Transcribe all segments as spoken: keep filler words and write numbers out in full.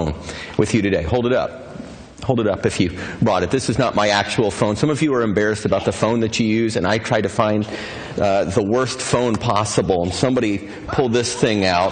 phone with you today. Hold it up. Hold it up if you brought it. This is not my actual phone. Some of you are embarrassed about the phone that you use, and I tried to find uh, the worst phone possible, and somebody pulled this thing out.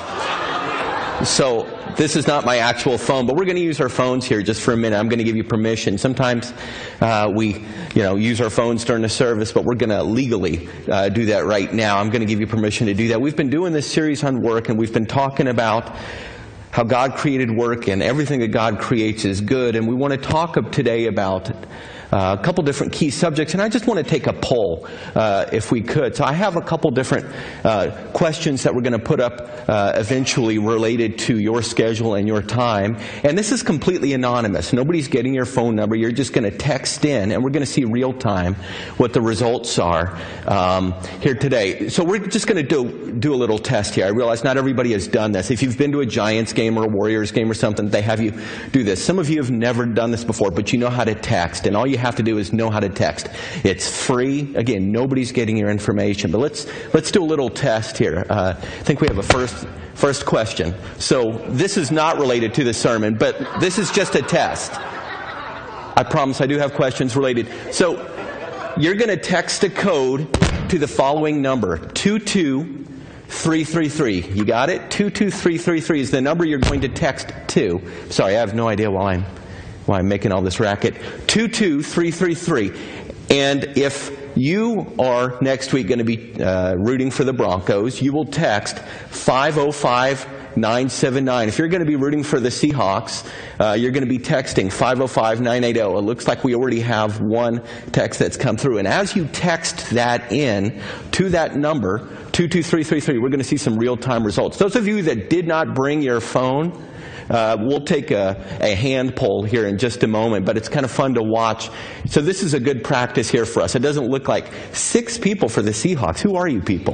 So this is not my actual phone, but we're going to use our phones here just for a minute. I'm going to give you permission. Sometimes uh, we, you know, use our phones during the service, but we're going to legally uh, do that right now. I'm going to give you permission to do that. We've been doing this series on work, and we've been talking about how God created work, and everything that God creates is good. And we want to talk today about uh, a couple different key subjects. And I just want to take a poll, uh, if we could. So I have a couple different uh, questions that we're going to put up uh, eventually related to your schedule and your time. And this is completely anonymous. Nobody's getting your phone number. You're just going to text in, and we're going to see real time what the results are um, here today. So we're just going to do, do a little test here. I realize not everybody has done this. If you've been to a Giants game or a Warriors game or something, they have you do this. Some of you have never done this before, but you know how to text, and all you have to do is know how to text. It's free. Again, nobody's getting your information, but let's let's do a little test here. Uh, I think we have a first first question. So this is not related to the sermon, but this is just a test. I promise I do have questions related. So you're going to text a code to the following number: two two three three three. You got it? two two three three three is the number you're going to text to. Sorry, I have no idea why I'm why I'm making all this racket. two two three three three. And if you are next week going to be uh, rooting for the Broncos, you will text five oh five nine seven nine. If you're going to be rooting for the Seahawks, uh, you're going to be texting five oh five nine eight oh. It looks like we already have one text that's come through. And as you text that in to that number, two two three three three, we're going to see some real-time results. Those of you that did not bring your phone, Uh, we'll take a, a hand poll here in just a moment, but it's kind of fun to watch. So this is a good practice here for us. It doesn't look like six people for the Seahawks. Who are you people?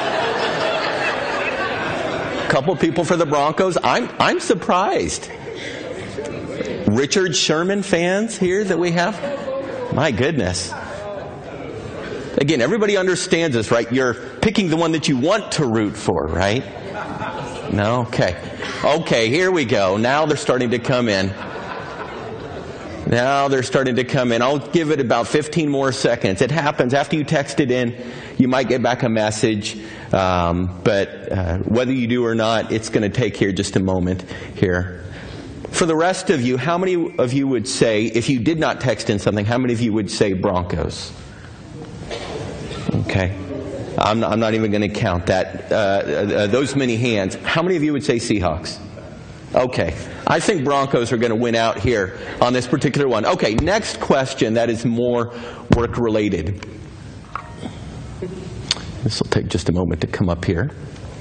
A couple people for the Broncos. I'm I'm surprised. Richard Sherman fans here that we have? My goodness. Again, everybody understands this, right? You're picking the one that you want to root for, right? No? Okay. Okay, here we go. Now they're starting to come in. Now they're starting to come in. I'll give it about fifteen more seconds. It happens. After you text it in, you might get back a message. Um, but uh, whether you do or not, it's going to take here just a moment here. For the rest of you, how many of you would say, if you did not text in something, how many of you would say Broncos? Okay. I'm not, I'm not even going to count that. Uh, uh, those many hands. How many of you would say Seahawks? Okay. I think Broncos are going to win out here on this particular one. Okay, next question that is more work-related. This will take just a moment to come up here.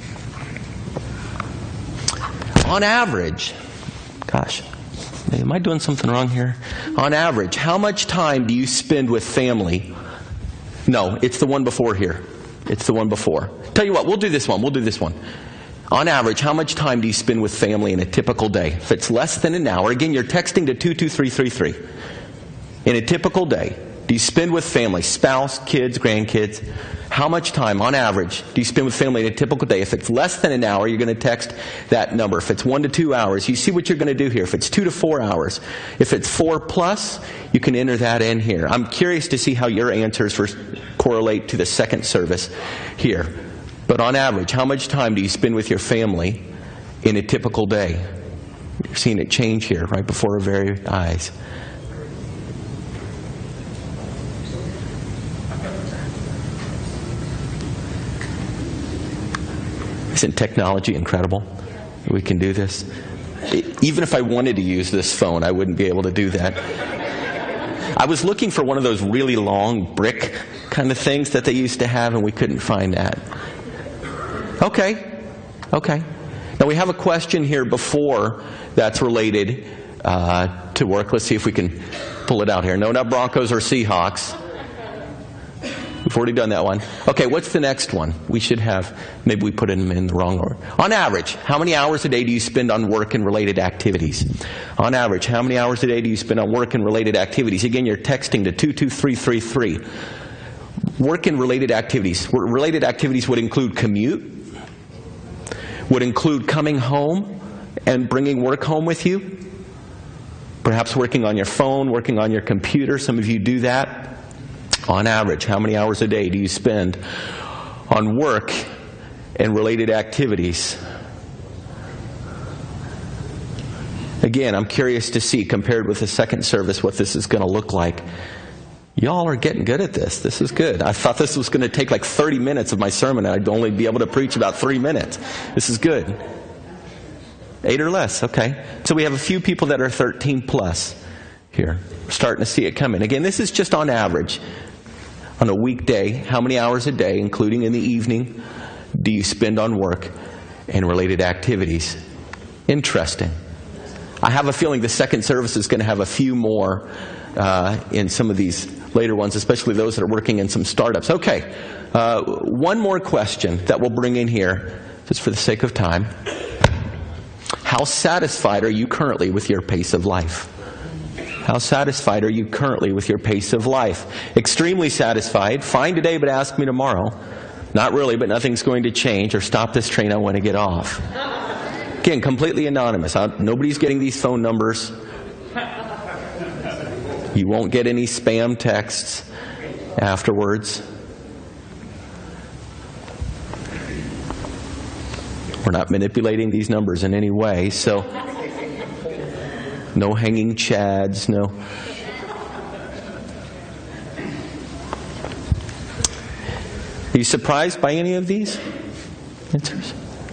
On average, gosh, am I doing something wrong here? On average, how much time do you spend with family? No, it's the one before here. It's the one before. Tell you what, we'll do this one. We'll do this one. On average, how much time do you spend with family in a typical day? If it's less than an hour, again, you're texting to two two three three three. In a typical day, do you spend with family, spouse, kids, grandkids? How much time, on average, do you spend with family in a typical day? If it's less than an hour, you're going to text that number. If it's one to two hours, you see what you're going to do here. If it's two to four hours, if it's four plus, you can enter that in here. I'm curious to see how your answers for, correlate to the second service here. But on average, how much time do you spend with your family in a typical day? You're seeing it change here right before our very eyes. Isn't technology incredible? We can do this. Even if I wanted to use this phone, I wouldn't be able to do that. I was looking for one of those really long brick kind of things that they used to have, and we couldn't find that. Okay. Okay. Now we have a question here before that's related uh, to work. Let's see if we can pull it out here. No, not Broncos or Seahawks. We've already done that one. Okay, what's the next one? We should have, maybe we put them in the wrong order. On average, how many hours a day do you spend on work and related activities? On average, how many hours a day do you spend on work and related activities? Again, you're texting to two two three three three. Work and related activities. Related activities would include commute, would include coming home and bringing work home with you? Perhaps working on your phone, working on your computer. Some of you do that. On average, how many hours a day do you spend on work and related activities? Again, I'm curious to see, compared with the second service, what this is going to look like. Y'all are getting good at this. This is good. I thought this was going to take like thirty minutes of my sermon, and I'd only be able to preach about three minutes. This is good. Eight or less, okay. So we have a few people that are thirteen plus here. We're starting to see it coming. Again, this is just on average. On a weekday, how many hours a day, including in the evening, do you spend on work and related activities? Interesting. I have a feeling the second service is going to have a few more uh, in some of these later ones, especially those that are working in some startups. Okay, uh, one more question that we'll bring in here, just for the sake of time. How satisfied are you currently with your pace of life? How satisfied are you currently with your pace of life? Extremely satisfied. Fine today, but ask me tomorrow. Not really, but nothing's going to change, or stop this train, I want to get off. Again, completely anonymous. Nobody's getting these phone numbers. You won't get any spam texts afterwards. We're not manipulating these numbers in any way, so no hanging chads, no. Are you surprised by any of these answers?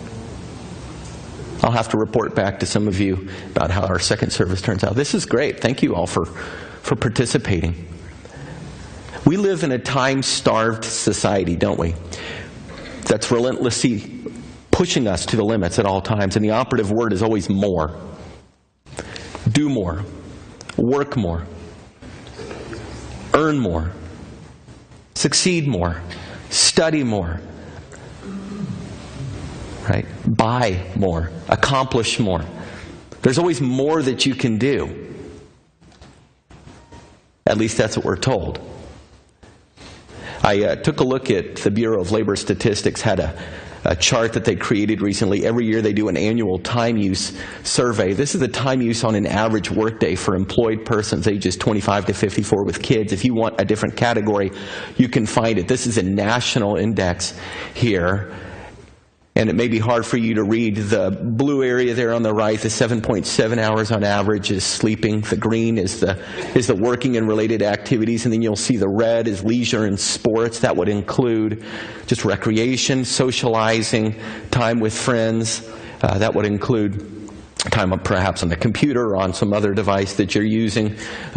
I'll have to report back to some of you about how our second service turns out. This is great. Thank you all for, for participating. We live in a time-starved society, don't we? That's relentlessly pushing us to the limits at all times. And the operative word is always more. Do more. Work more. Earn more. Succeed more. Study more. Right? Buy more. Accomplish more. There's always more that you can do. At least that's what we're told. I uh, took a look at the Bureau of Labor Statistics, had a, a chart that they created recently. Every year they do an annual time use survey. This is the time use on an average workday for employed persons ages twenty-five to fifty-four with kids. If you want a different category, you can find it. This is a national index here. And it may be hard for you to read. The blue area there on the right, the seven point seven hours on average is sleeping. The green is the is the working and related activities. And then you'll see the red is leisure and sports. That would include just recreation, socializing, time with friends. Uh, that would include time perhaps on the computer or on some other device that you're using,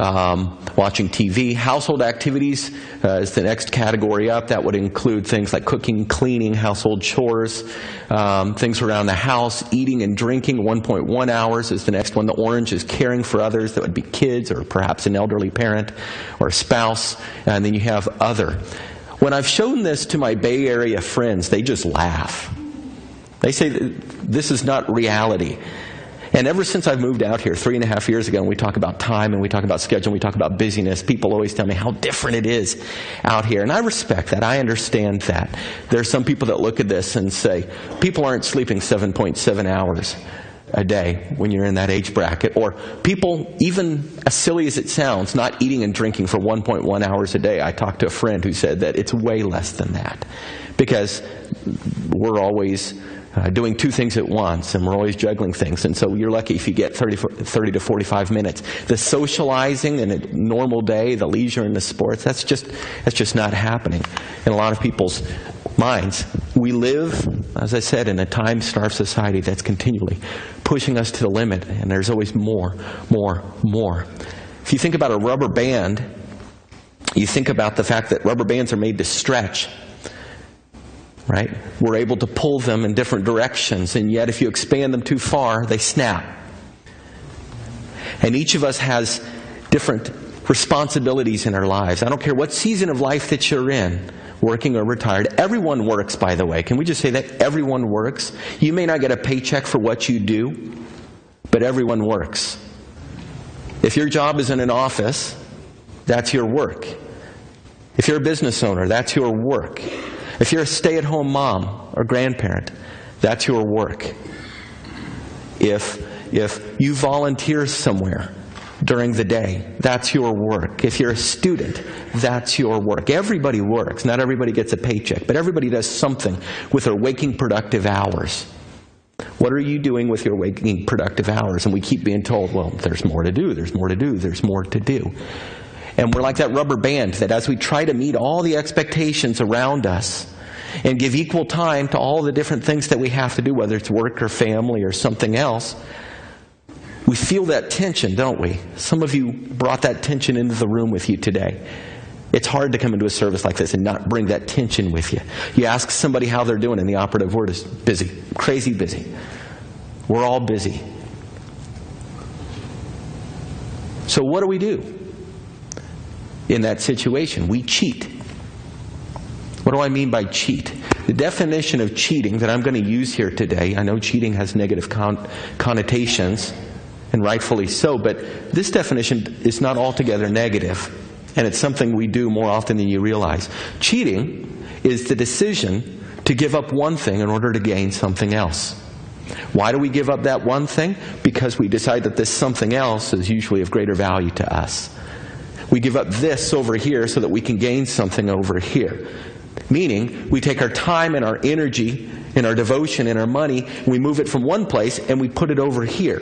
um, watching T V. Household activities uh, is the next category up. That would include things like cooking, cleaning, household chores, um, things around the house, eating and drinking. one point one hours is the next one. The orange is caring for others. That would be kids or perhaps an elderly parent or a spouse. And then you have other. When I've shown this to my Bay Area friends, they just laugh. They say this is not reality. And ever since I've moved out here three and a half years ago, and we talk about time, and we talk about schedule, and we talk about busyness, people always tell me how different it is out here. And I respect that. I understand that. There are some people that look at this and say, people aren't sleeping seven point seven hours a day when you're in that age bracket. Or people, even as silly as it sounds, not eating and drinking for one point one hours a day. I talked to a friend who said that it's way less than that. Because we're always Uh, doing two things at once, and we're always juggling things, and so you're lucky if you get thirty, thirty to forty-five minutes. The socializing in a normal day, the leisure and the sports, that's just that's just not happening in a lot of people's minds. We live, as I said, in a time-starved society that's continually pushing us to the limit, and there's always more, more, more. If you think about a rubber band, you think about the fact that rubber bands are made to stretch. Right? We're able to pull them in different directions, and yet if you expand them too far, they snap. And each of us has different responsibilities in our lives. I don't care what season of life that you're in, working or retired. Everyone works, by the way. Can we just say that? Everyone works. You may not get a paycheck for what you do, but everyone works. If your job is in an office, that's your work. If you're a business owner, that's your work. If you're a stay-at-home mom or grandparent, that's your work. If, if you volunteer somewhere during the day, that's your work. If you're a student, that's your work. Everybody works. Not everybody gets a paycheck, but everybody does something with their waking productive hours. What are you doing with your waking productive hours? And we keep being told, well, there's more to do, there's more to do, there's more to do. And we're like that rubber band that as we try to meet all the expectations around us and give equal time to all the different things that we have to do, whether it's work or family or something else, we feel that tension, don't we? Some of you brought that tension into the room with you today. It's hard to come into a service like this and not bring that tension with you. You ask somebody how they're doing, and the operative word is busy. Crazy busy. We're all busy. So what do we do in that situation? We cheat. What do I mean by cheat? The definition of cheating that I'm going to use here today, I know cheating has negative con- connotations, and rightfully so, but this definition is not altogether negative. And it's something we do more often than you realize. Cheating is the decision to give up one thing in order to gain something else. Why do we give up that one thing? Because we decide that this something else is usually of greater value to us. We give up this over here so that we can gain something over here. Meaning, we take our time and our energy and our devotion and our money, and we move it from one place and we put it over here.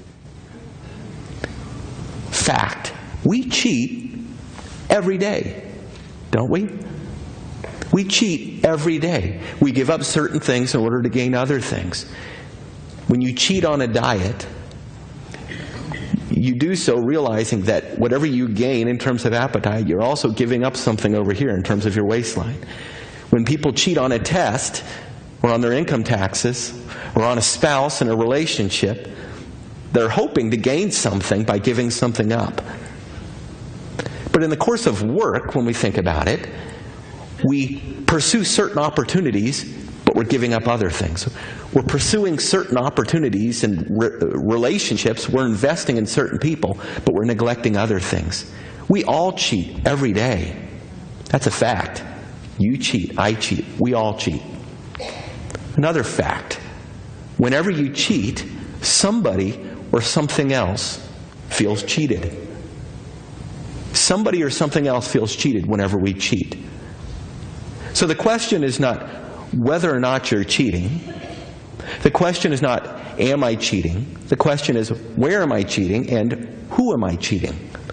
Fact. We cheat every day, don't we? We cheat every day. We give up certain things in order to gain other things. When you cheat on a diet, you do so realizing that whatever you gain in terms of appetite, you're also giving up something over here in terms of your waistline. When people cheat on a test, or on their income taxes, or on a spouse in a relationship, they're hoping to gain something by giving something up. But in the course of work, when we think about it, we pursue certain opportunities, but we're giving up other things. We're pursuing certain opportunities and re- relationships. We're investing in certain people, but we're neglecting other things. We all cheat every day. That's a fact. You cheat, I cheat, we all cheat. Another fact. Whenever you cheat, somebody or something else feels cheated. Somebody or something else feels cheated whenever we cheat. So the question is not whether or not you're cheating. The question is not, am I cheating? The question is, where am I cheating and who am I cheating?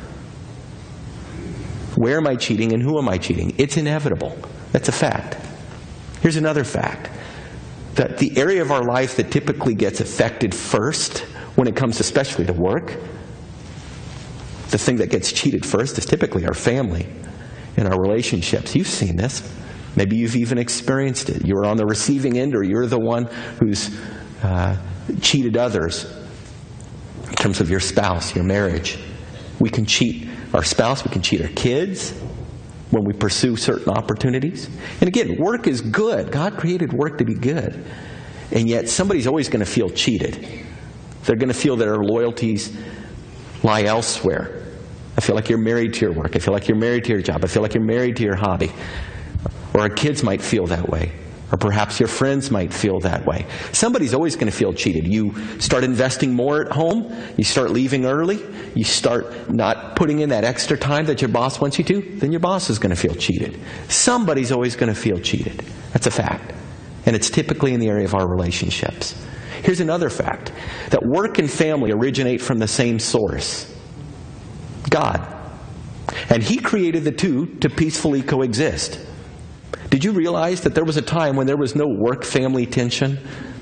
Where am I cheating and who am I cheating? It's inevitable. That's a fact. Here's another fact. That the area of our life that typically gets affected first when it comes especially to work, the thing that gets cheated first is typically our family and our relationships. You've seen this. Maybe you've even experienced it. You're on the receiving end, or you're the one who's uh, cheated others in terms of your spouse, your marriage. We can cheat our spouse. We can cheat our kids when we pursue certain opportunities. And again, work is good. God created work to be good. And yet somebody's always going to feel cheated. They're going to feel that their loyalties lie elsewhere. I feel like you're married to your work. I feel like you're married to your job. I feel like you're married to your hobby. Or our kids might feel that way. Or perhaps your friends might feel that way. Somebody's always going to feel cheated. You start investing more at home. You start leaving early. You start not putting in that extra time that your boss wants you to. Then your boss is going to feel cheated. Somebody's always going to feel cheated. That's a fact. And it's typically in the area of our relationships. Here's another fact. That work and family originate from the same source. God. And He created the two to peacefully coexist. Did you realize that there was a time when there was no work-family tension?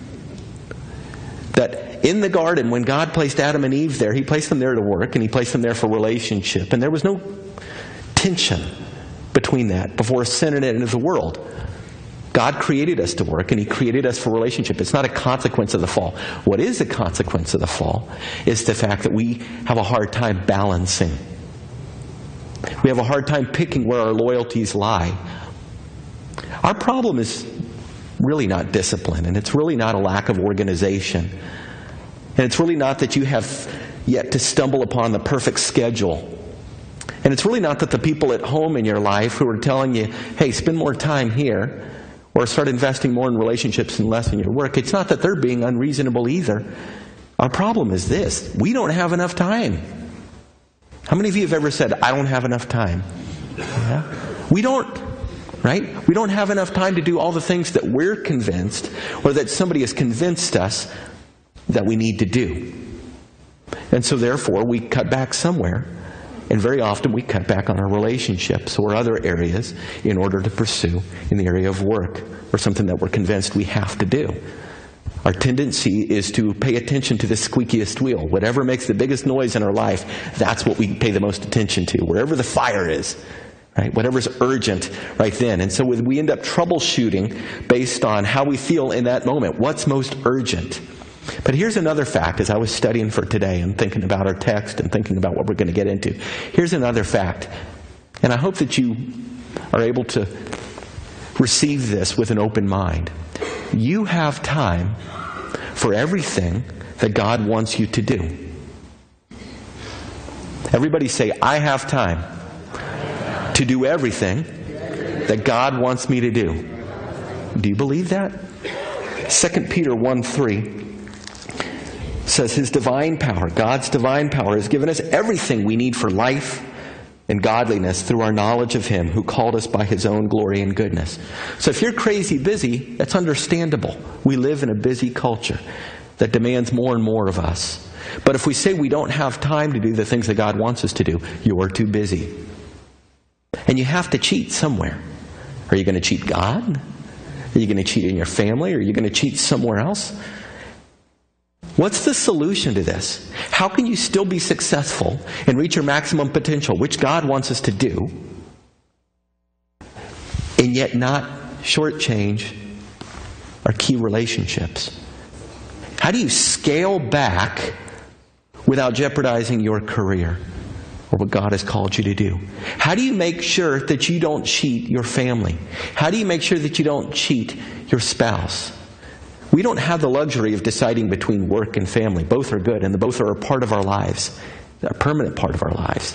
That in the garden, when God placed Adam and Eve there, He placed them there to work, and He placed them there for relationship. And there was no tension between that before sin entered into the world. God created us to work, and He created us for relationship. It's not a consequence of the fall. What is a consequence of the fall is the fact that we have a hard time balancing. We have a hard time picking where our loyalties lie. Our problem is really not discipline, and it's really not a lack of organization. And it's really not that you have yet to stumble upon the perfect schedule. And it's really not that the people at home in your life who are telling you, hey, spend more time here, or start investing more in relationships and less in your work, it's not that they're being unreasonable either. Our problem is this: we don't have enough time. How many of you have ever said, I don't have enough time? Yeah? We don't, right? We don't have enough time to do all the things that we're convinced, or that somebody has convinced us that we need to do. And so therefore, we cut back somewhere. And very often we cut back on our relationships or other areas in order to pursue in the area of work or something that we're convinced we have to do. Our tendency is to pay attention to the squeakiest wheel. Whatever makes the biggest noise in our life, that's what we pay the most attention to. Wherever the fire is, right? Whatever's urgent right then. And so we end up troubleshooting based on how we feel in that moment. What's most urgent? But here's another fact as I was studying for today and thinking about our text and thinking about what we're going to get into. Here's another fact. And I hope that you are able to receive this with an open mind. You have time for everything that God wants you to do. Everybody say, I have time to do everything that God wants me to do. Do you believe that? Second Peter one three says His divine power, God's divine power, has given us everything we need for life and godliness through our knowledge of Him who called us by His own glory and goodness. So if you're crazy busy, that's understandable. We live in a busy culture that demands more and more of us. But if we say we don't have time to do the things that God wants us to do, you're too busy. And you have to cheat somewhere. Are you going to cheat God? Are you going to cheat in your family? Are you going to cheat somewhere else? What's the solution to this? How can you still be successful and reach your maximum potential, which God wants us to do, and yet not shortchange our key relationships? How do you scale back without jeopardizing your career or what God has called you to do? How do you make sure that you don't cheat your family? How do you make sure that you don't cheat your spouse? We don't have the luxury of deciding between work and family. Both are good, and both are a part of our lives, a permanent part of our lives.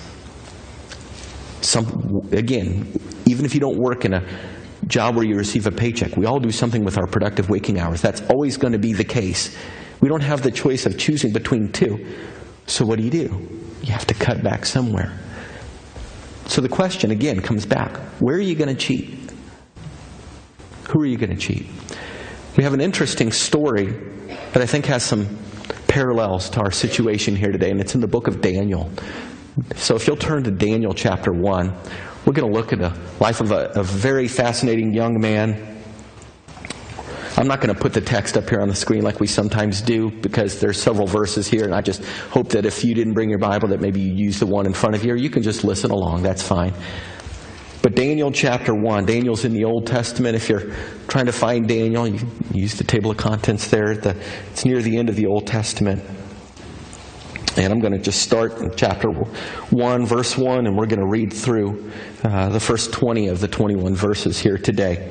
Some, again, even if you don't work in a job where you receive a paycheck, we all do something with our productive waking hours. That's always going to be the case. We don't have the choice of choosing between two. So what do you do? You have to cut back somewhere. So the question, again, comes back. Where are you going to cheat? Who are you going to cheat? We have an interesting story that I think has some parallels to our situation here today, and it's in the book of Daniel. So if you'll turn to Daniel chapter one, we're going to look at the life of a, a very fascinating young man. I'm not going to put the text up here on the screen like we sometimes do, because there's several verses here, and I just hope that if you didn't bring your Bible, that maybe you use the one in front of you, or you can just listen along. That's fine. But Daniel chapter one, Daniel's in the Old Testament. If you're trying to find Daniel, you can use the table of contents there. At the, it's near the end of the Old Testament. And I'm going to just start in chapter one, verse one, and we're going to read through uh, the first twenty of the twenty-one verses here today.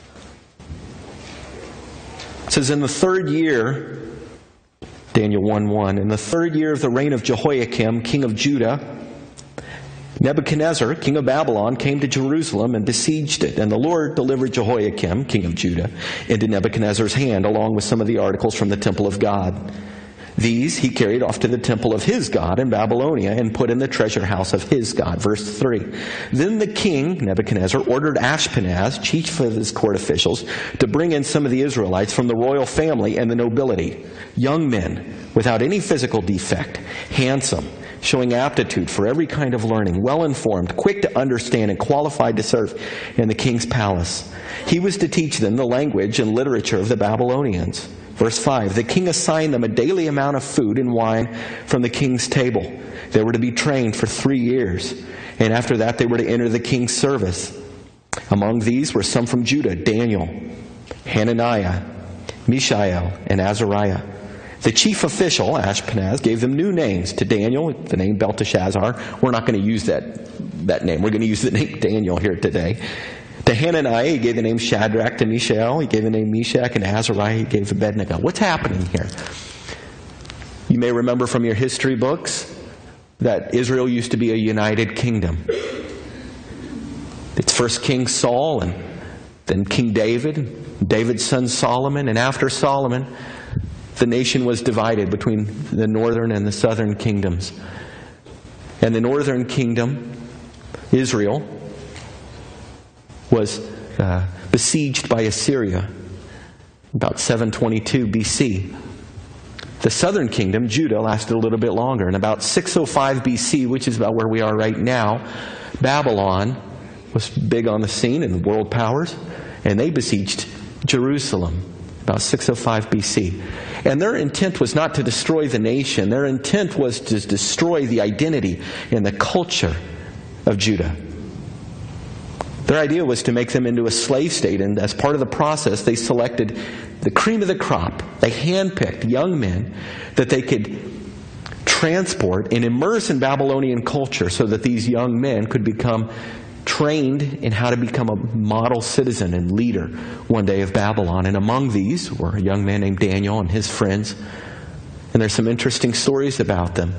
It says, in the third year, Daniel one one, in the third year of the reign of Jehoiakim, king of Judah, Nebuchadnezzar, king of Babylon, came to Jerusalem and besieged it. And the Lord delivered Jehoiakim, king of Judah, into Nebuchadnezzar's hand, along with some of the articles from the temple of God. These he carried off to the temple of his God in Babylonia and put in the treasure house of his God. Verse three. Then the king, Nebuchadnezzar, ordered Ashpenaz, chief of his court officials, to bring in some of the Israelites from the royal family and the nobility, young men without any physical defect, handsome, showing aptitude for every kind of learning, well-informed, quick to understand, and qualified to serve in the king's palace. He was to teach them the language and literature of the Babylonians. Verse five, the king assigned them a daily amount of food and wine from the king's table. They were to be trained for three years, and after that they were to enter the king's service. Among these were some from Judah, Daniel, Hananiah, Mishael, and Azariah. The chief official, Ashpenaz, gave them new names. To Daniel, the name Belteshazzar. We're not going to use that, that name. We're going to use the name Daniel here today. To Hananiah, he gave the name Shadrach. To Mishael, he gave the name Meshach. And to Azariah, he gave Abednego. What's happening here? You may remember from your history books that Israel used to be a united kingdom. It's first King Saul, and then King David, David's son Solomon, and after Solomon, the nation was divided between the northern and the southern kingdoms. And the northern kingdom, Israel, was uh, besieged by Assyria about seven twenty-two B C. The southern kingdom, Judah, lasted a little bit longer. And about six oh five B C, which is about where we are right now, Babylon was big on the scene and world powers, and they besieged Jerusalem about six oh five B C. And their intent was not to destroy the nation. Their intent was to destroy the identity and the culture of Judah. Their idea was to make them into a slave state, and as part of the process, they selected the cream of the crop. They handpicked young men that they could transport and immerse in Babylonian culture so that these young men could become trained in how to become a model citizen and leader one day of Babylon. And among these were a young man named Daniel and his friends. And there's some interesting stories about them.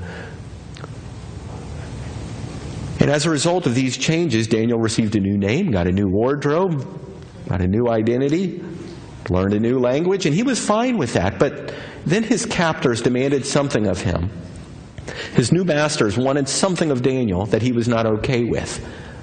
And as a result of these changes, Daniel received a new name, got a new wardrobe, got a new identity, learned a new language, and he was fine with that. But then his captors demanded something of him. His new masters wanted something of Daniel that he was not okay with.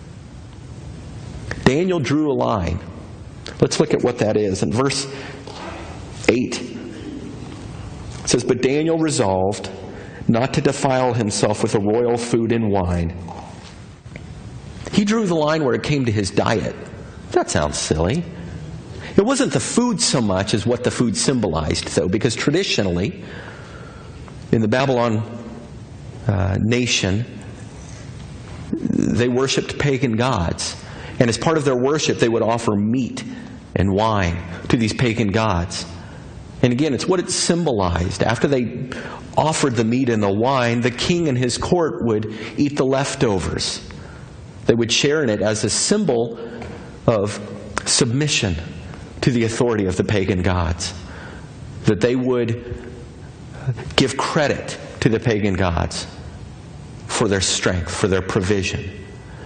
Daniel drew a line. Let's look at what that is. In verse eight, it says, "But Daniel resolved not to defile himself with the royal food and wine." He drew the line where it came to his diet. That sounds silly. It wasn't the food so much as what the food symbolized, though, because traditionally, in the Babylon uh, nation, they worshipped pagan gods. And as part of their worship, they would offer meat and wine to these pagan gods. And again, it's what it symbolized. After they offered the meat and the wine, the king and his court would eat the leftovers. They would share in it as a symbol of submission to the authority of the pagan gods. That they would give credit to the pagan gods for their strength, for their provision.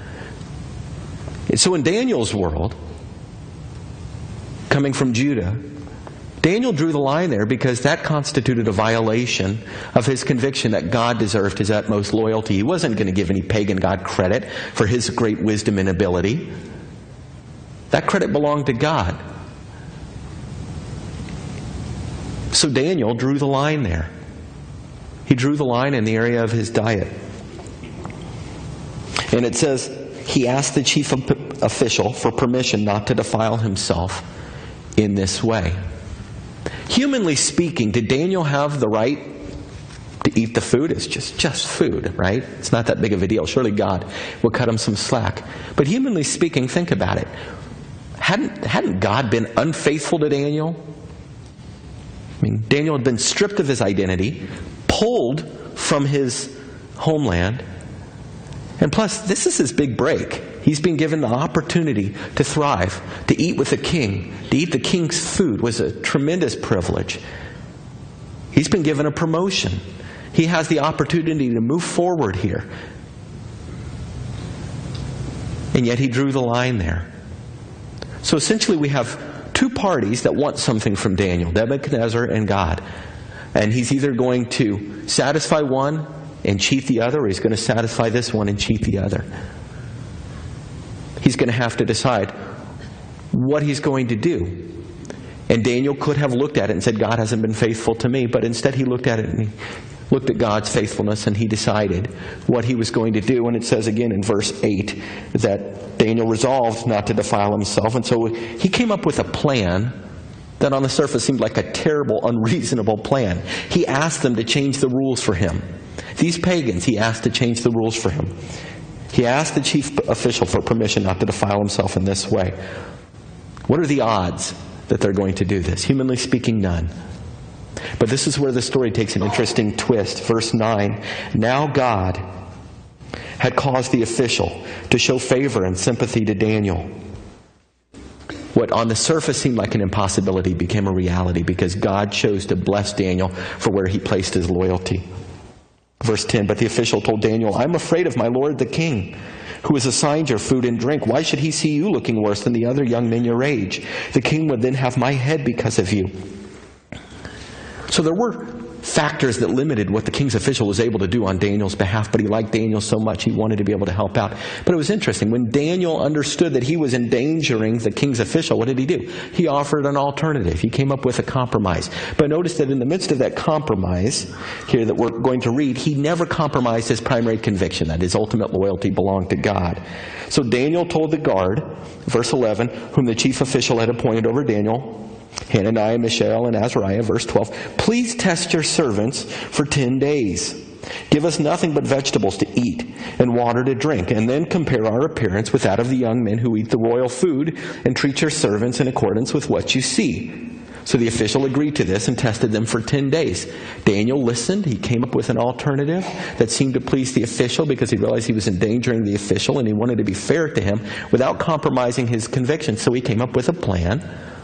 So in Daniel's world, coming from Judah, Daniel drew the line there because that constituted a violation of his conviction that God deserved his utmost loyalty. He wasn't going to give any pagan god credit for his great wisdom and ability. That credit belonged to God. So Daniel drew the line there. He drew the line in the area of his diet. And it says, he asked the chief official for permission not to defile himself in this way. Humanly speaking, did Daniel have the right to eat the food? It's just, just food, right? It's not that big of a deal. Surely God will cut him some slack. But humanly speaking, think about it. Hadn't, hadn't God been unfaithful to Daniel? I mean, Daniel had been stripped of his identity, pulled from his homeland. And plus, this is his big break. He's been given the opportunity to thrive, to eat with the king. To eat the king's food was a tremendous privilege. He's been given a promotion. He has the opportunity to move forward here. And yet he drew the line there. So essentially we have two parties that want something from Daniel, Nebuchadnezzar and God. And he's either going to satisfy one and cheat the other, or he's going to satisfy this one and cheat the other. He's going to have to decide what he's going to do. And Daniel could have looked at it and said, God hasn't been faithful to me. But instead he looked at it and he looked at God's faithfulness and he decided what he was going to do. And it says again in verse eight that Daniel resolved not to defile himself. And so he came up with a plan that on the surface seemed like a terrible, unreasonable plan. He asked them to change the rules for him. These pagans, he asked to change the rules for him. He asked the chief official for permission not to defile himself in this way. What are the odds that they're going to do this? Humanly speaking, none. But this is where the story takes an interesting twist. Verse nine, now God had caused the official to show favor and sympathy to Daniel. What on the surface seemed like an impossibility became a reality because God chose to bless Daniel for where he placed his loyalty. Verse ten, but the official told Daniel, I'm afraid of my lord the king, who has assigned your food and drink. Why should he see you looking worse than the other young men your age? The king would then have my head because of you. So So there were factors that limited what the king's official was able to do on Daniel's behalf, but he liked Daniel so much he wanted to be able to help out. But it was interesting. When Daniel understood that he was endangering the king's official, what did he do? He offered an alternative. He came up with a compromise. But notice that in the midst of that compromise here that we're going to read, he never compromised his primary conviction, that his ultimate loyalty belonged to God. So Daniel told the guard, verse eleven, whom the chief official had appointed over Daniel, Hananiah, Mishael, and Azariah, verse twelve, please test your servants for ten days. Give us nothing but vegetables to eat and water to drink, and then compare our appearance with that of the young men who eat the royal food, and treat your servants in accordance with what you see. So the official agreed to this and tested them for ten days. Daniel listened. He came up with an alternative that seemed to please the official because he realized he was endangering the official and he wanted to be fair to him without compromising his conviction. So he came up with a plan.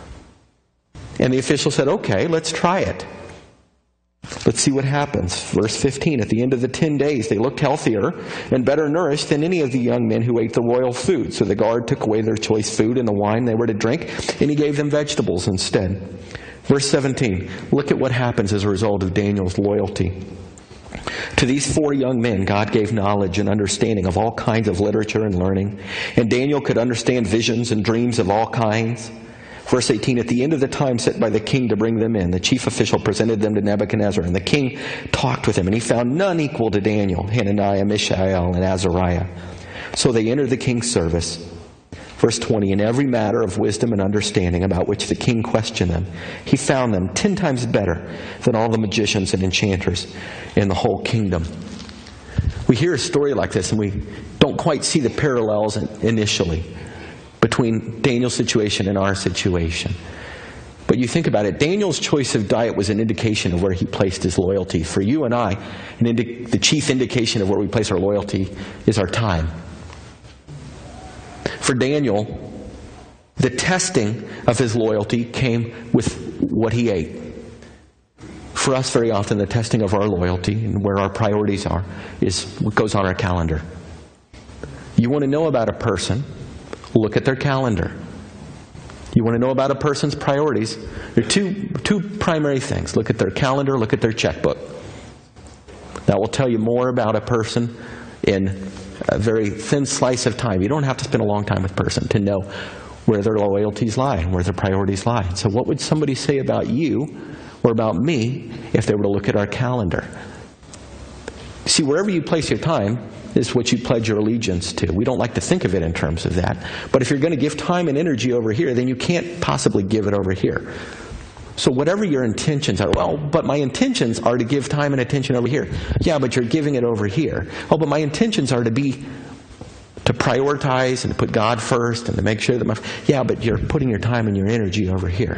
And the official said, okay, let's try it. Let's see what happens. Verse fifteen, at the end of the ten days, they looked healthier and better nourished than any of the young men who ate the royal food. So the guard took away their choice food and the wine they were to drink, and he gave them vegetables instead. Verse seventeen, look at what happens as a result of Daniel's loyalty. To these four young men, God gave knowledge and understanding of all kinds of literature and learning. And Daniel could understand visions and dreams of all kinds. Verse eighteen, at the end of the time set by the king to bring them in, the chief official presented them to Nebuchadnezzar, and the king talked with him, and he found none equal to Daniel, Hananiah, Mishael, and Azariah. So they entered the king's service. Verse twenty, in every matter of wisdom and understanding about which the king questioned them, he found them ten times better than all the magicians and enchanters in the whole kingdom. We hear a story like this, and we don't quite see the parallels initially between Daniel's situation and our situation. But you think about it, Daniel's choice of diet was an indication of where he placed his loyalty. For you and I, an indi- the chief indication of where we place our loyalty is our time. For Daniel, the testing of his loyalty came with what he ate. For us, very often, the testing of our loyalty and where our priorities are is what goes on our calendar. You want to know about a person, look at their calendar. You want to know about a person's priorities, there are two, two primary things. Look at their calendar, look at their checkbook. That will tell you more about a person in a very thin slice of time. You don't have to spend a long time with a person to know where their loyalties lie and where their priorities lie. So what would somebody say about you or about me if they were to look at our calendar? See, wherever you place your time is what you pledge your allegiance to. We don't like to think of it in terms of that. But if you're going to give time and energy over here, then you can't possibly give it over here. So whatever your intentions are, well, but my intentions are to give time and attention over here. Yeah, but you're giving it over here. Oh, but my intentions are to be, to prioritize and to put God first and to make sure that my, yeah, but you're putting your time and your energy over here.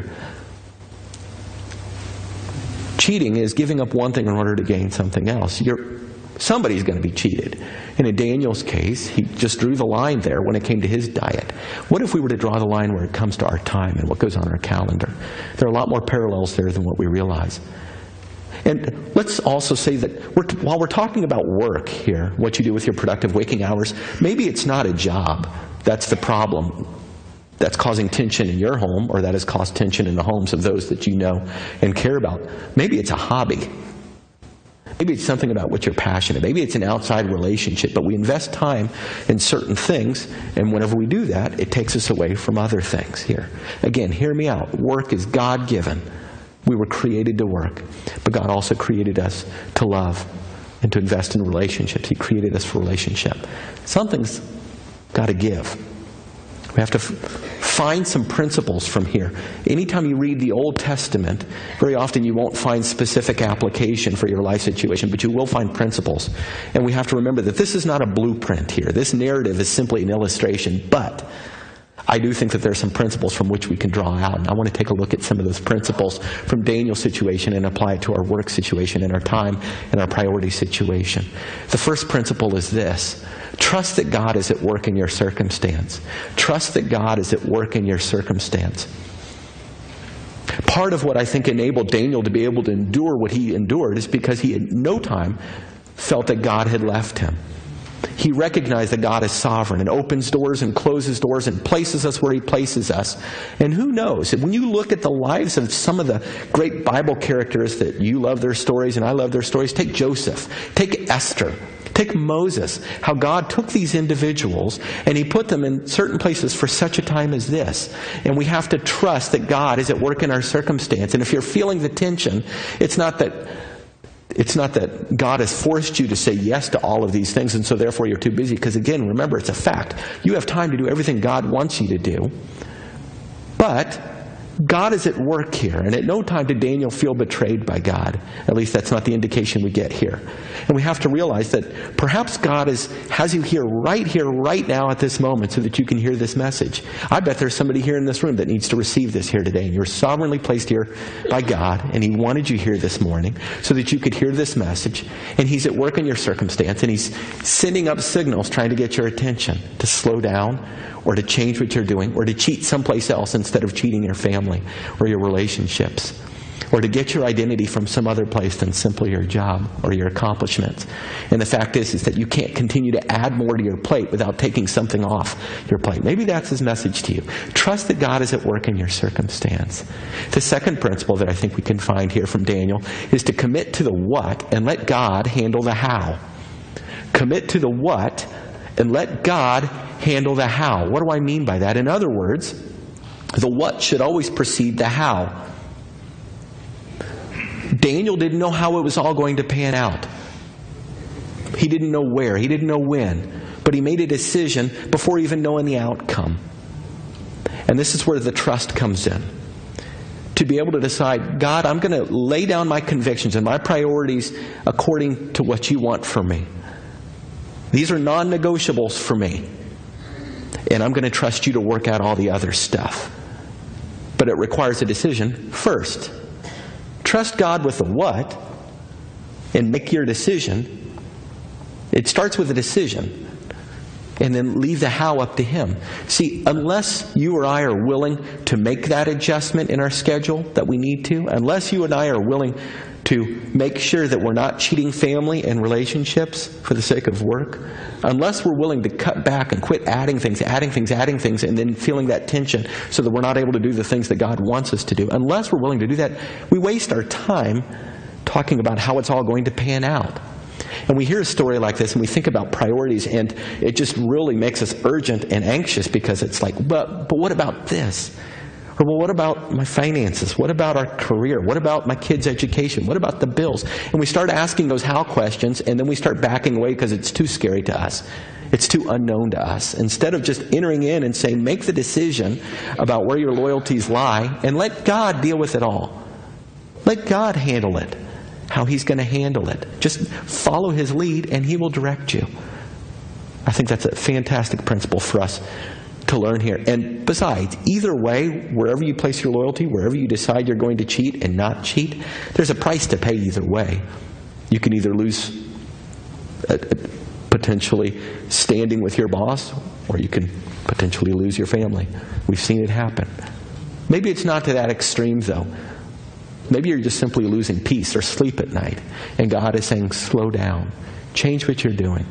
Cheating is giving up one thing in order to gain something else. You're Somebody's going to be cheated. And in Daniel's case, he just drew the line there when it came to his diet. What if we were to draw the line where it comes to our time and what goes on our calendar? There are a lot more parallels there than what we realize. And let's also say that we're, while we're talking about work here, what you do with your productive waking hours, maybe it's not a job. That's the problem. That's causing tension in your home, or that has caused tension in the homes of those that you know and care about. Maybe it's a hobby. Maybe it's something about what you're passionate. Maybe it's an outside relationship, but we invest time in certain things, and whenever we do that, it takes us away from other things here. Again, hear me out. Work is God-given. We were created to work, but God also created us to love and to invest in relationships. He created us for relationship. Something's got to give. We have to f- find some principles from here. Anytime you read the Old Testament, very often you won't find specific application for your life situation, but you will find principles. And we have to remember that this is not a blueprint here. This narrative is simply an illustration, but I do think that there are some principles from which we can draw out. And I want to take a look at some of those principles from Daniel's situation and apply it to our work situation and our time and our priority situation. The first principle is this. Trust that God is at work in your circumstance. Trust that God is at work in your circumstance. Part of what I think enabled Daniel to be able to endure what he endured is because he at no time felt that God had left him. He recognized that God is sovereign and opens doors and closes doors and places us where He places us. And who knows? When you look at the lives of some of the great Bible characters that you love their stories and I love their stories, take Joseph, take Esther, take Moses, how God took these individuals and He put them in certain places for such a time as this. And we have to trust that God is at work in our circumstance. And if you're feeling the tension, it's not that It's not that God has forced you to say yes to all of these things and so therefore you're too busy. Because again, remember, it's a fact. You have time to do everything God wants you to do. But God is at work here. And at no time did Daniel feel betrayed by God. At least that's not the indication we get here. And we have to realize that perhaps God is, has you here right here, right now at this moment so that you can hear this message. I bet there's somebody here in this room that needs to receive this here today. And you're sovereignly placed here by God. And He wanted you here this morning so that you could hear this message. And He's at work in your circumstance. And He's sending up signals trying to get your attention to slow down or to change what you're doing or to cheat someplace else instead of cheating your family or your relationships, or to get your identity from some other place than simply your job or your accomplishments. And the fact is, is that you can't continue to add more to your plate without taking something off your plate. Maybe that's His message to you. Trust that God is at work in your circumstance. The second principle that I think we can find here from Daniel is to commit to the what and let God handle the how. Commit to the what and let God handle the how. What do I mean by that? In other words, the what should always precede the how. Daniel didn't know how it was all going to pan out. He didn't know where. He didn't know when. But he made a decision before even knowing the outcome. And this is where the trust comes in. To be able to decide, God, I'm going to lay down my convictions and my priorities according to what you want for me. These are non-negotiables for me. And I'm going to trust you to work out all the other stuff. But it requires a decision first. Trust God with the what and make your decision. It starts with a decision. And then leave the how up to Him. See, unless you or I are willing to make that adjustment in our schedule that we need to, unless you and I are willing to make sure that we're not cheating family and relationships for the sake of work, unless we're willing to cut back and quit adding things, adding things, adding things, and then feeling that tension so that we're not able to do the things that God wants us to do, unless we're willing to do that, we waste our time talking about how it's all going to pan out. And we hear a story like this and we think about priorities, and it just really makes us urgent and anxious because it's like, but, but what about this? Or, well, what about my finances? What about our career? What about my kids' education? What about the bills? And we start asking those how questions, and then we start backing away because it's too scary to us. It's too unknown to us. Instead of just entering in and saying, make the decision about where your loyalties lie, and let God deal with it all. Let God handle it, how He's going to handle it. Just follow His lead, and He will direct you. I think that's a fantastic principle for us to learn here. And besides, either way, wherever you place your loyalty, wherever you decide you're going to cheat and not cheat, there's a price to pay either way. You can either lose uh, potentially standing with your boss, or you can potentially lose your family. We've seen it happen. Maybe it's not to that extreme, though. Maybe you're just simply losing peace or sleep at night. And God is saying, slow down. Change what you're doing.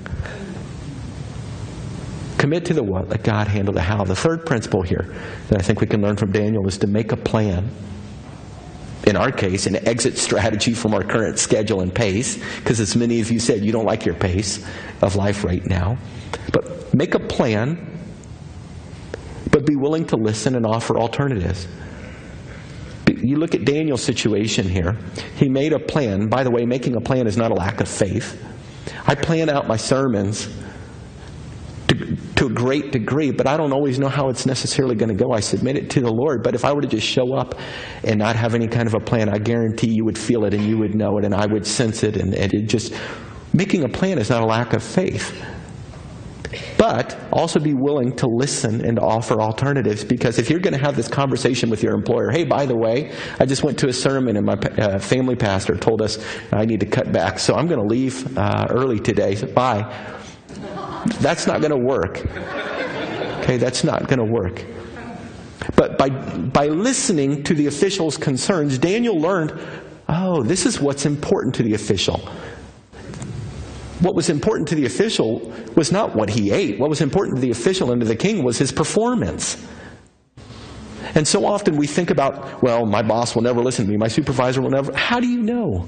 Commit to the what, let God handle the how. The third principle here that I think we can learn from Daniel is to make a plan. In our case, an exit strategy from our current schedule and pace, because as many of you said, you don't like your pace of life right now. But make a plan, but be willing to listen and offer alternatives. You look at Daniel's situation here. He made a plan. By the way, making a plan is not a lack of faith. I plan out my sermons to, to a great degree, but I don't always know how it's necessarily going to go. I submit it to the Lord. But if I were to just show up and not have any kind of a plan, I guarantee you would feel it and you would know it and I would sense it. And, and it just, making a plan is not a lack of faith. But also be willing to listen and to offer alternatives, because if you're going to have this conversation with your employer, hey, by the way, I just went to a sermon and my uh, family pastor told us I need to cut back, so I'm going to leave uh, early today. So bye. That's not going to work. Okay, that's not going to work. But by by listening to the official's concerns, Daniel learned, oh, this is what's important to the official. what was important to the official was not what he ate. What was important to the official and to the king was his performance. And so often we think about, well, my boss will never listen to me. My supervisor will never. How do you know?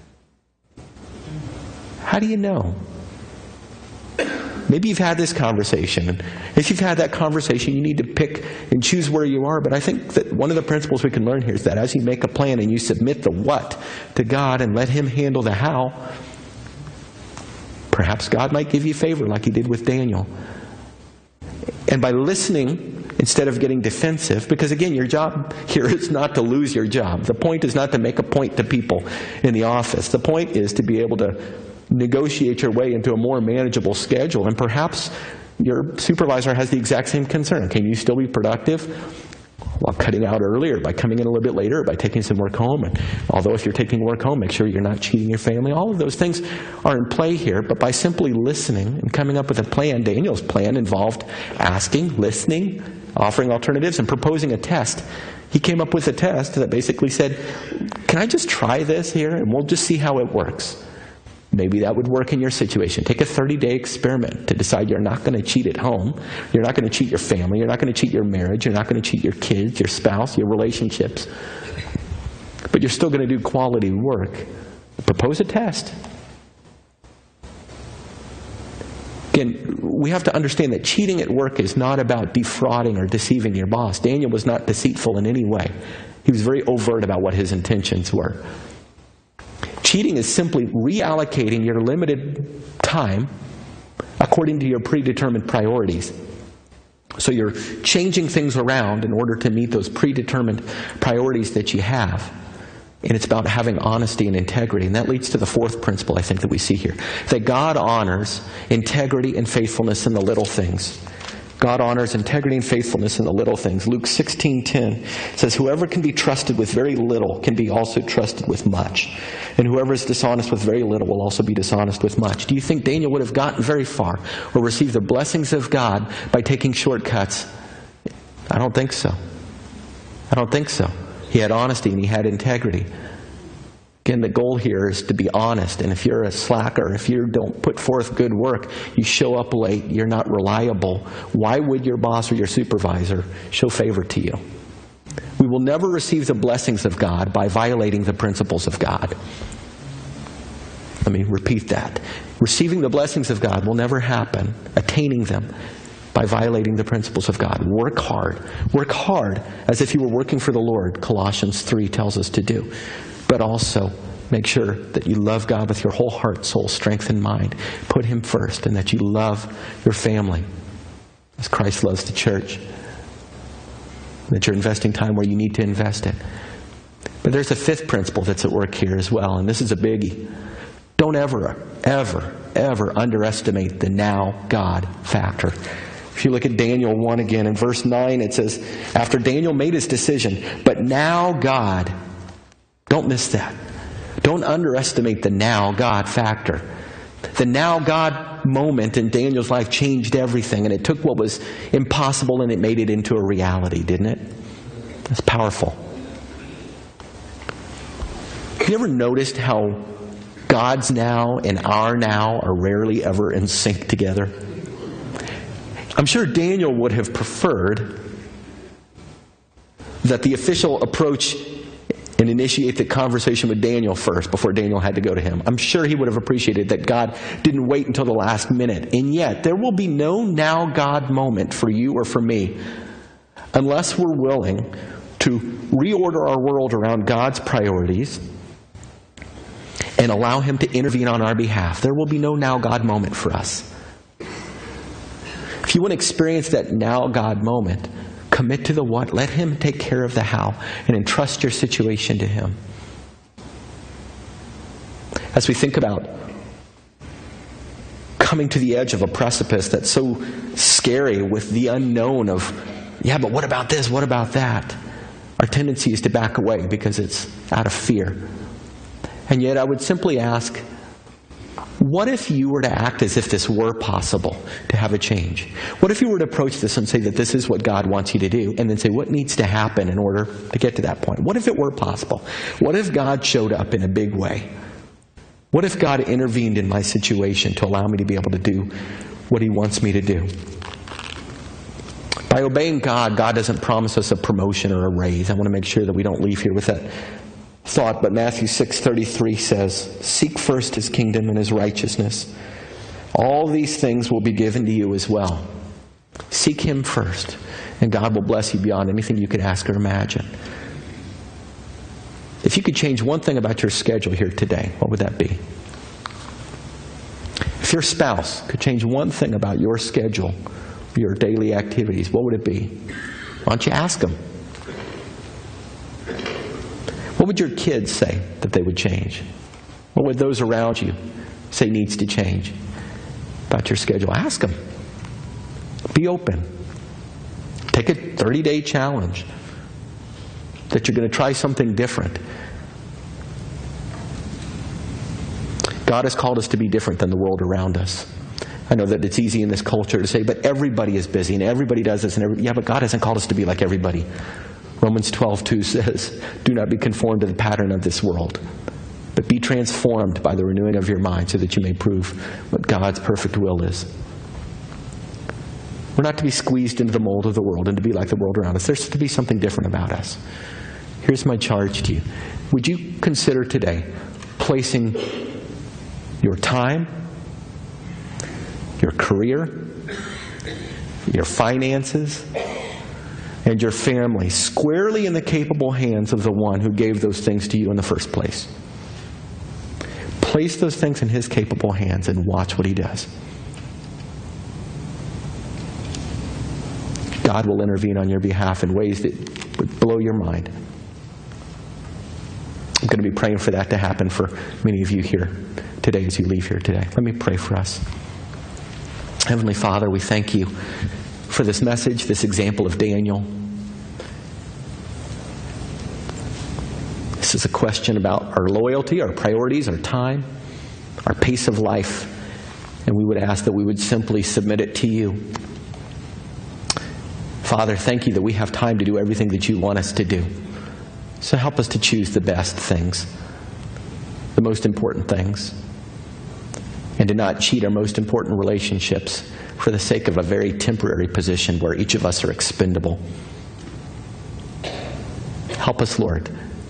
How do you know? Maybe you've had this conversation. If you've had that conversation, you need to pick and choose where you are. But I think that one of the principles we can learn here is that as you make a plan and you submit the what to God and let Him handle the how, perhaps God might give you favor like He did with Daniel. And by listening instead of getting defensive, because again, your job here is not to lose your job. The point is not to make a point to people in the office. The point is to be able to negotiate your way into a more manageable schedule. And perhaps your supervisor has the exact same concern. Can you still be productive while cutting out earlier, by coming in a little bit later, or by taking some work home? And although if you're taking work home, make sure you're not cheating your family. All of those things are in play here. But by simply listening and coming up with a plan, Daniel's plan involved asking, listening, offering alternatives, and proposing a test. He came up with a test that basically said, can I just try this here and we'll just see how it works? Maybe that would work in your situation. Take a thirty-day experiment to decide you're not going to cheat at home. You're not going to cheat your family. You're not going to cheat your marriage. You're not going to cheat your kids, your spouse, your relationships. But you're still going to do quality work. Propose a test. Again, we have to understand that cheating at work is not about defrauding or deceiving your boss. Daniel was not deceitful in any way. He was very overt about what his intentions were. Cheating is simply reallocating your limited time according to your predetermined priorities. So you're changing things around in order to meet those predetermined priorities that you have. And it's about having honesty and integrity. And that leads to the fourth principle, I think, that we see here. That God honors integrity and faithfulness in the little things. God honors integrity and faithfulness in the little things. Luke sixteen ten says, whoever can be trusted with very little can be also trusted with much. And whoever is dishonest with very little will also be dishonest with much. Do you think Daniel would have gotten very far or received the blessings of God by taking shortcuts? I don't think so. I don't think so. He had honesty and he had integrity. Again, the goal here is to be honest. And if you're a slacker, if you don't put forth good work, you show up late, you're not reliable, why would your boss or your supervisor show favor to you? We will never receive the blessings of God by violating the principles of God. Let me repeat that. Receiving the blessings of God will never happen, attaining them, by violating the principles of God. Work hard. Work hard as if you were working for the Lord, Colossians three tells us to do. But also, make sure that you love God with your whole heart, soul, strength, and mind. Put Him first, and that you love your family as Christ loves the church. That you're investing time where you need to invest it. But there's a fifth principle that's at work here as well, and this is a biggie. Don't ever, ever, ever underestimate the now God factor. If you look at Daniel one again, in verse nine it says, after Daniel made his decision, but now God, don't miss that. Don't underestimate the now God factor. The now God moment in Daniel's life changed everything, and it took what was impossible and it made it into a reality, didn't it? That's powerful. Have you ever noticed how God's now and our now are rarely ever in sync together? I'm sure Daniel would have preferred that the official approach and initiate the conversation with Daniel first before Daniel had to go to him. I'm sure he would have appreciated that God didn't wait until the last minute. And yet, there will be no now God moment for you or for me unless we're willing to reorder our world around God's priorities and allow Him to intervene on our behalf. There will be no now God moment for us. If you want to experience that now God moment, commit to the what, let Him take care of the how, and entrust your situation to Him. As we think about coming to the edge of a precipice that's so scary with the unknown of, yeah, but what about this, what about that? Our tendency is to back away because it's out of fear. And yet I would simply ask, what if you were to act as if this were possible to have a change? What if you were to approach this and say that this is what God wants you to do, and then say what needs to happen in order to get to that point? What if it were possible? What if God showed up in a big way? What if God intervened in my situation to allow me to be able to do what He wants me to do? By obeying God, God doesn't promise us a promotion or a raise. I want to make sure that we don't leave here with that thought. But Matthew six thirty-three says, "Seek first His kingdom and His righteousness. All these things will be given to you as well." Seek Him first, and God will bless you beyond anything you could ask or imagine. If you could change one thing about your schedule here today, what would that be? If your spouse could change one thing about your schedule, your daily activities, what would it be? Why don't you ask them? What would your kids say that they would change? What would those around you say needs to change about your schedule? Ask them. Be open. Take a thirty-day challenge that you're going to try something different. God has called us to be different than the world around us. I know that it's easy in this culture to say, but everybody is busy and everybody does this. And every, yeah, but God hasn't called us to be like everybody. Romans twelve two says, "Do not be conformed to the pattern of this world, but be transformed by the renewing of your mind so that you may prove what God's perfect will is." We're not to be squeezed into the mold of the world and to be like the world around us. There's to be something different about us. Here's my charge to you. Would you consider today placing your time, your career, your finances, and your family squarely in the capable hands of the one who gave those things to you in the first place? Place those things in His capable hands and watch what He does. God will intervene on your behalf in ways that would blow your mind. I'm going to be praying for that to happen for many of you here today as you leave here today. Let me pray for us. Heavenly Father, we thank You for this message, this example of Daniel. This is a question about our loyalty, our priorities, our time, our pace of life. And we would ask that we would simply submit it to You. Father, thank You that we have time to do everything that You want us to do. So help us to choose the best things, the most important things, and to not cheat our most important relationships for the sake of a very temporary position where each of us are expendable. Help us, Lord,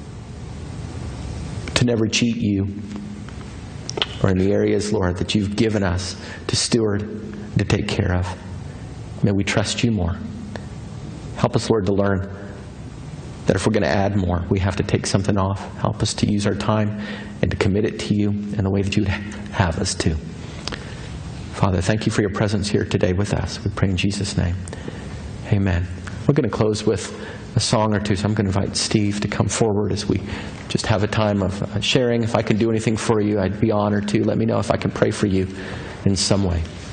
to never cheat You, or in the areas, Lord, that You've given us to steward and to take care of. May we trust You more. Help us, Lord, to learn that if we're going to add more, we have to take something off. Help us to use our time and to commit it to You in the way that You'd have us to. Father, thank You for Your presence here today with us. We pray in Jesus' name. Amen. We're going to close with a song or two, so I'm going to invite Steve to come forward as we just have a time of sharing. If I can do anything for you, I'd be honored to. Let me know if I can pray for you in some way.